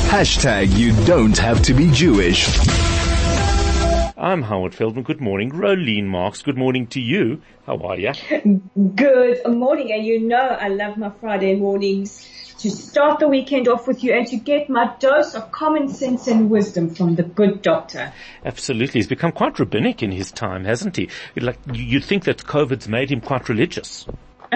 Hashtag you don't have to be Jewish. I'm Howard Feldman. Good morning. Rolene Marks, good morning to you. How are you? Good morning. And you know I love my Friday mornings to start the weekend off with you and to get my dose of common sense and wisdom from the good doctor. Absolutely. He's become quite rabbinic in his time, hasn't he? Like, you'd think that COVID's made him quite religious.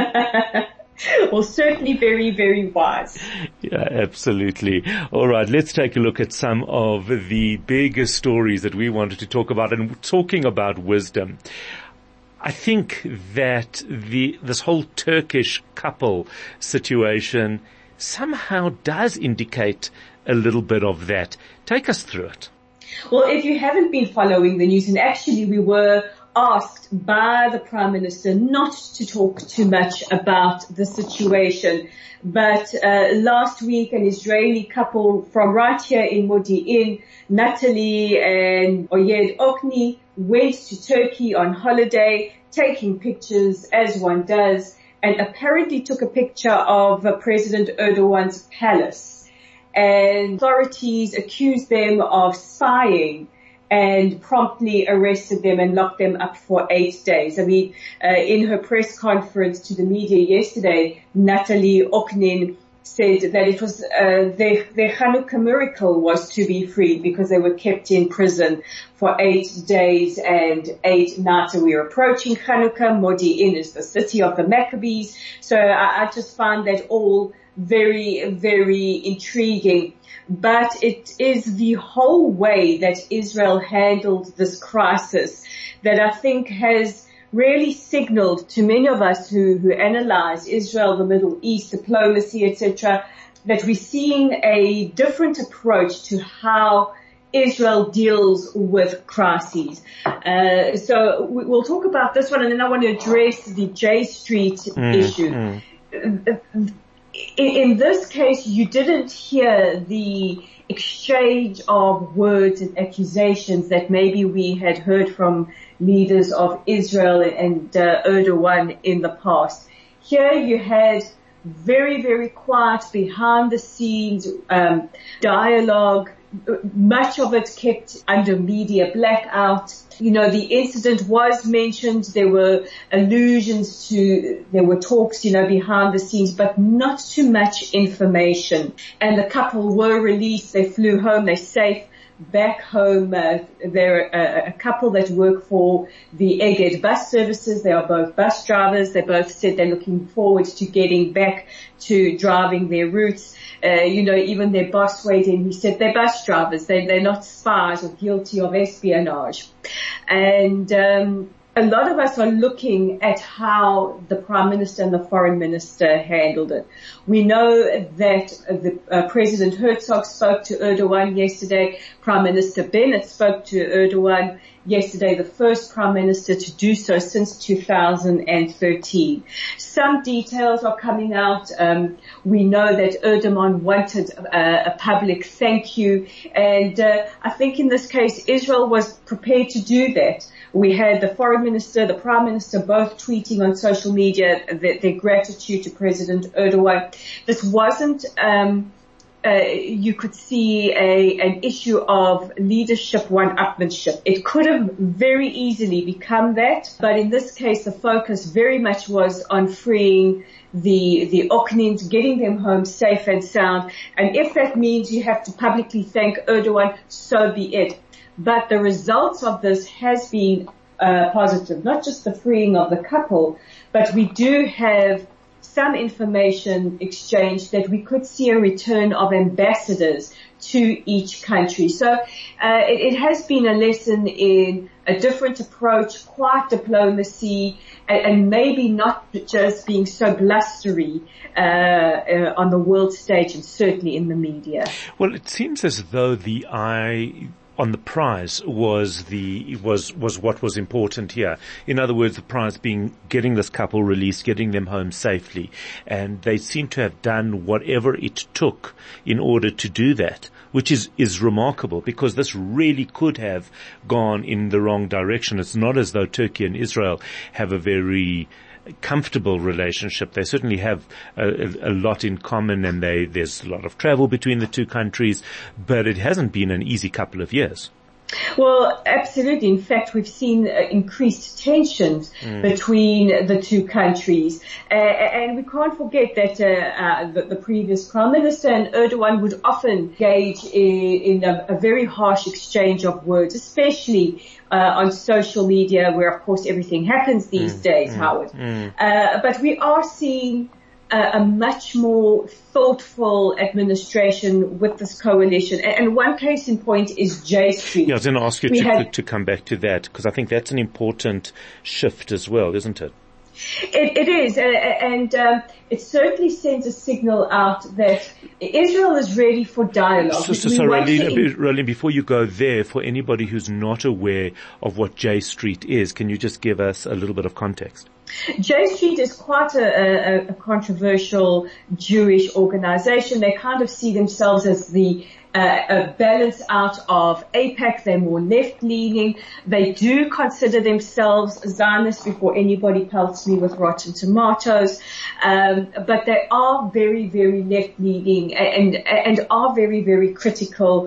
Well, certainly very, very wise. Yeah, absolutely. All right, let's take a look at some of the bigger stories that we wanted to talk about, and talking about wisdom. I think that this whole Turkish couple situation somehow does indicate a little bit of that. Take us through it. Well, if you haven't been following the news, and actually we were asked by the Prime Minister not to talk too much about the situation. But last week, an Israeli couple from right here in Modi'in, Natalie and Oyed Okni, went to Turkey on holiday, taking pictures as one does, and apparently took a picture of President Erdogan's palace. And authorities accused them of spying and promptly arrested them and locked them up for 8 days. I mean, in her press conference to the media yesterday, Natalie Oknin said that it was their Hanukkah miracle was to be freed because they were kept in prison for 8 days and 8 nights. And we are approaching Hanukkah. Modi'in is the city of the Maccabees. So I just find that all very, very intriguing. But it is the whole way that Israel handled this crisis that I think has really signaled to many of us who analyze Israel, the Middle East, diplomacy, etc., that we're seeing a different approach to how Israel deals with crises. So we'll talk about this one, and then I want to address the J Street issue. In this case, you didn't hear the exchange of words and accusations that maybe we had heard from leaders of Israel and Erdogan in the past. Here you had very, very quiet, behind the scenes dialogue, much of it kept under media blackout. You know, the incident was mentioned. There were allusions to, there were talks, behind the scenes, but not too much information. And the couple were released. They flew home. They're safe back home. They're a couple that work for the Egged bus services. They are both bus drivers. They both said they're looking forward to getting back to driving their routes. Even their boss weighed in. He said they're bus drivers. They're not spies or guilty of espionage. And a lot of us are looking at how the Prime Minister and the Foreign Minister handled it. We know that the President Herzog spoke to Erdogan yesterday. Prime Minister Bennett spoke to Erdogan yesterday, the first Prime Minister to do so since 2013. Some details are coming out. We know that Erdogan wanted a public thank you, and I think in this case Israel was prepared to do that. We had the Foreign Minister, the Prime Minister both tweeting on social media their gratitude to President Erdogan. This wasn't you could see an issue of leadership one-upmanship. It could have very easily become that, but in this case the focus very much was on freeing the Oknins, getting them home safe and sound. And if that means you have to publicly thank Erdogan, so be it. But the results of this has been positive, not just the freeing of the couple, but we do have some information exchange that we could see a return of ambassadors to each country. So it has been a lesson in a different approach, quiet diplomacy, and maybe not just being so blustery on the world stage and certainly in the media. Well, it seems as though the eye on the prize was what was important here. In other words, the prize being getting this couple released, getting them home safely. And they seem to have done whatever it took in order to do that, which is remarkable, because this really could have gone in the wrong direction. It's not as though Turkey and Israel have a very comfortable relationship. They certainly have a lot in common, and there's a lot of travel between the two countries, but it hasn't been an easy couple of years. Well, absolutely. In fact, we've seen increased tensions between the two countries. And we can't forget that the previous Prime Minister and Erdogan would often engage in a very harsh exchange of words, especially on social media, where, of course, everything happens these days, Howard. But we are seeing a much more thoughtful administration with this coalition. And one case in point is J Street. Yeah, I was going to ask you to come back to that, because I think that's an important shift as well, isn't it? It is, and it certainly sends a signal out that Israel is ready for dialogue. So Rolene, before you go there, for anybody who's not aware of what J Street is, can you just give us a little bit of context? J Street is quite a controversial Jewish organization. They kind of see themselves as the a balance out of AIPAC. They're more left-leaning. They do consider themselves Zionists before anybody pelts me with rotten tomatoes. But they are very, very left-leaning and are very, very critical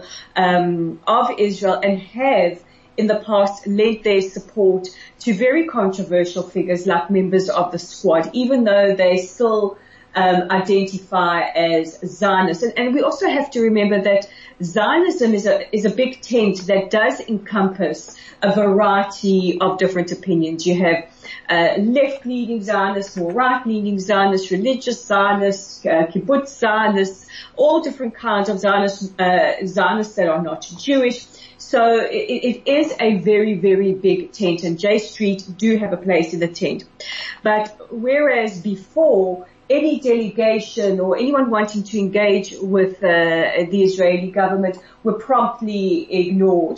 of Israel, and have in the past lent their support to very controversial figures like members of the Squad, even though they still identify as Zionists. And we also have to remember that Zionism is a big tent that does encompass a variety of different opinions. You have left-leaning Zionists, more right-leaning Zionists, religious Zionists, kibbutz Zionists, all different kinds of Zionists that are not Jewish. So it is a very, very big tent, and J Street do have a place in the tent. But whereas before, any delegation or anyone wanting to engage with the Israeli government were promptly ignored.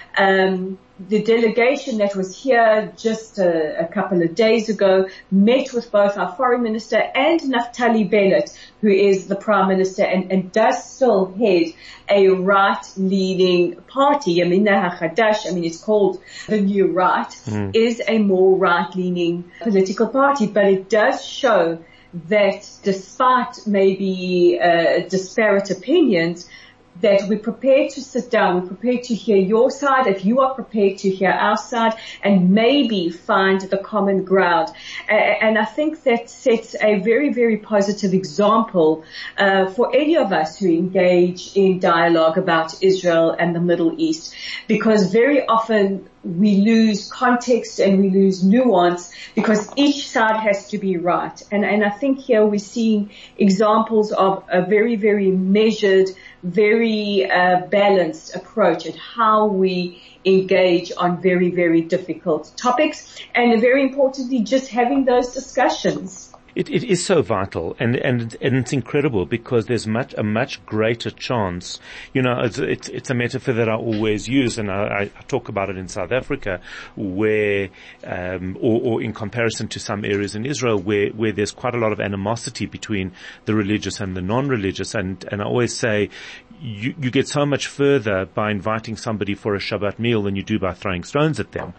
The delegation that was here just a couple of days ago met with both our foreign minister and Naftali Bennett, who is the prime minister and does still head a right-leaning party. Yamina HaChadash, it's called the New Right, is a more right-leaning political party, but it does show that despite maybe disparate opinions, that we're prepared to sit down, we're prepared to hear your side, if you are prepared to hear our side, and maybe find the common ground. And I think that sets a very, very positive example for any of us who engage in dialogue about Israel and the Middle East, because very often we lose context and we lose nuance because each side has to be right. And I think here we're seeing examples of a very, very measured, very balanced approach at how we engage on very, very difficult topics, and very importantly, just having those discussions. It is so vital, and it's incredible, because there's a much greater chance. It's a metaphor that I always use, and I talk about it in South Africa, where or in comparison to some areas in Israel where there's quite a lot of animosity between the religious and the non-religious, and I always say you get so much further by inviting somebody for a Shabbat meal than you do by throwing stones at them.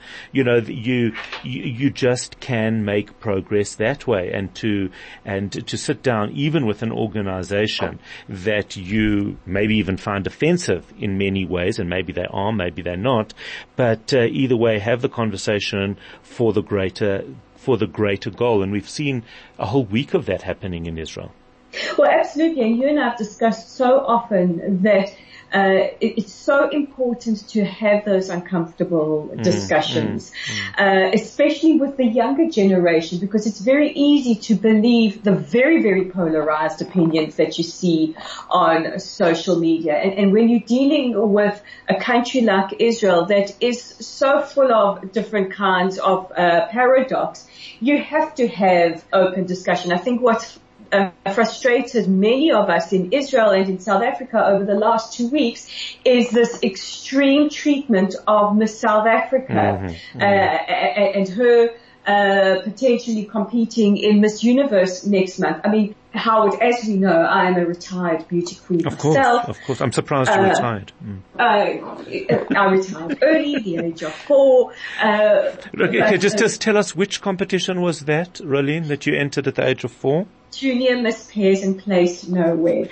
You just can make progress that way, and to sit down even with an organization that you maybe even find offensive in many ways, and maybe they are, maybe they're not, but either way, have the conversation for the greater goal. And we've seen a whole week of that happening in Israel. Well, absolutely. And you and I have discussed so often that it's so important to have those uncomfortable discussions, especially with the younger generation, because it's very easy to believe the very, very polarized opinions that you see on social media. And when you're dealing with a country like Israel that is so full of different kinds of paradox, you have to have open discussion. I think what's frustrated many of us in Israel and in South Africa over the last 2 weeks is this extreme treatment of Miss South Africa and her potentially competing in Miss Universe next month. I mean, Howard, as we know, I am a retired beauty queen myself. Of course. I'm surprised you retired. I retired early, the age of 4. Okay, just tell us which competition was that, Rolene, that you entered at the age of 4? Junior Miss Pairs and placed nowhere.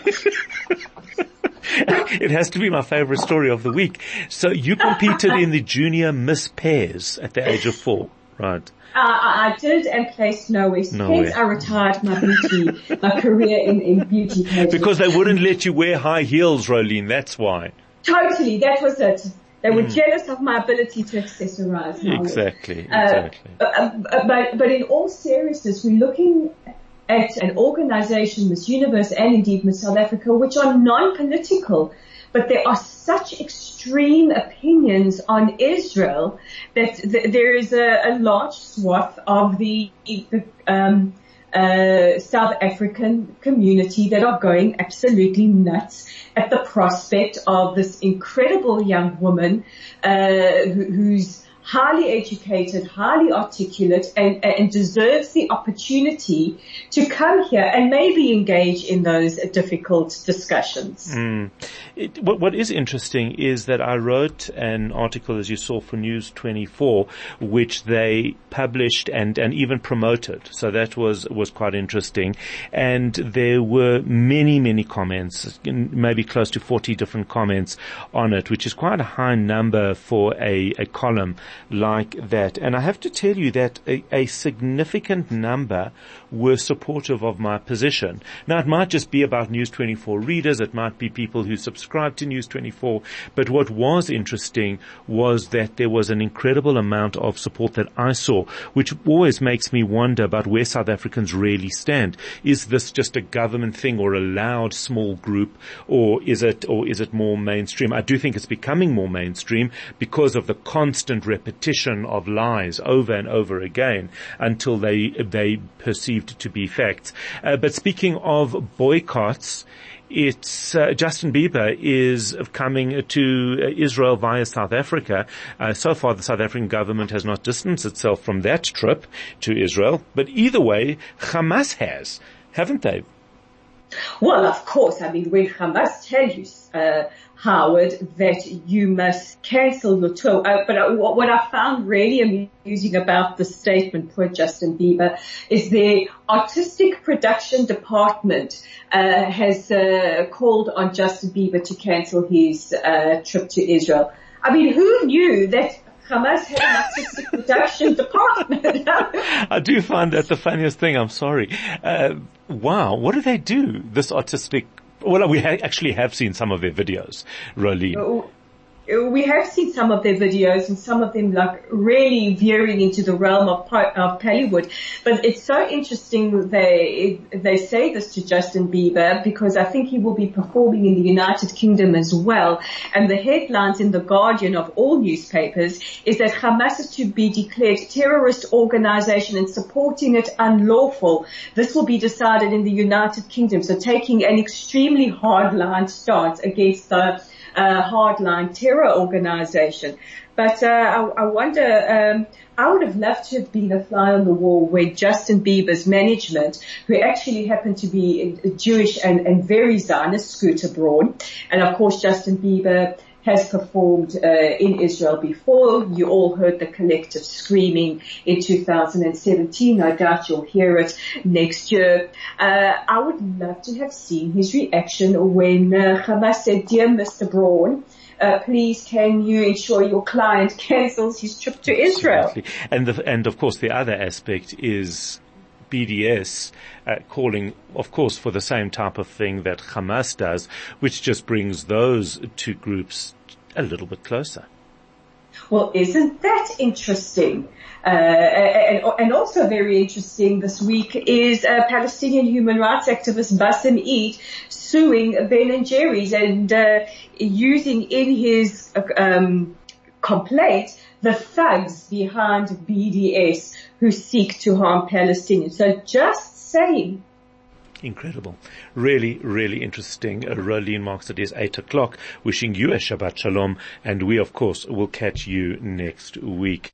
It has to be my favorite story of the week. So you competed in the Junior Miss Pairs at the age of 4, right? I did and placed nowhere. Hence I retired my career in beauty pageants. Because they wouldn't let you wear high heels, Rolene, that's why. Totally, that was it. They were jealous of my ability to accessorize. Exactly. But in all seriousness, we're looking at an organization, Miss Universe and indeed Miss South Africa, which are non-political, but there are such extreme opinions on Israel that there is a large swath of the South African community that are going absolutely nuts at the prospect of this incredible young woman who's highly educated, highly articulate, and deserves the opportunity to come here and maybe engage in those difficult discussions. What is interesting is that I wrote an article, as you saw, for News 24, which they published and even promoted. So that was quite interesting. And there were many comments, maybe close to 40 different comments on it, which is quite a high number for a column like that. And I have to tell you that a significant number were supportive of my position. Now, it might just be about News 24 readers. It might be people who subscribe to News 24. But what was interesting was that there was an incredible amount of support that I saw, which always makes me wonder about where South Africans really stand. Is this just a government thing or a loud small group, or is it more mainstream? I do think it's becoming more mainstream because of the constant repetition of lies over and over again until they perceived to be facts. But speaking of boycotts, it's Justin Bieber is coming to Israel via South Africa. So far, the South African government has not distanced itself from that trip to Israel. But either way, Hamas has, haven't they? Well, of course. I mean, when Hamas tell you, Howard, that you must cancel your tour. But what I found really amusing about the statement for Justin Bieber is the artistic production department has called on Justin Bieber to cancel his trip to Israel. I mean, who knew that Hamas had an artistic production department? I do find that the funniest thing. I'm sorry. Wow, what do they do? This artistic. Well, we actually have seen some of their videos, Rolene. We have seen some of their videos and some of them like really veering into the realm of Hollywood. But it's so interesting they say this to Justin Bieber because I think he will be performing in the United Kingdom as well. And the headlines in The Guardian of all newspapers is that Hamas is to be declared terrorist organization and supporting it unlawful. This will be decided in the United Kingdom. So taking an extremely hardline stance against the hardline terror organization. But I wonder, I would have loved to have been a fly on the wall where Justin Bieber's management, who actually happened to be Jewish and very Zionist, Scooter Braun, and of course Justin Bieber has performed in Israel before. You all heard the collective screaming in 2017. No doubt you'll hear it next year. I would love to have seen his reaction when Hamas said, "Dear Mr. Braun, please can you ensure your client cancels his trip to Israel?" Absolutely. And of course the other aspect is BDS calling, of course, for the same type of thing that Hamas does, which just brings those two groups a little bit closer. Well, isn't that interesting? And also very interesting this week is Palestinian human rights activist Bassem Eid suing Ben & Jerry's and using in his complaint the thugs behind BDS who seek to harm Palestinians. So just saying. Incredible. Really, really interesting. Rolene Marks, it is 8 o'clock. Wishing you a Shabbat Shalom. And we, of course, will catch you next week.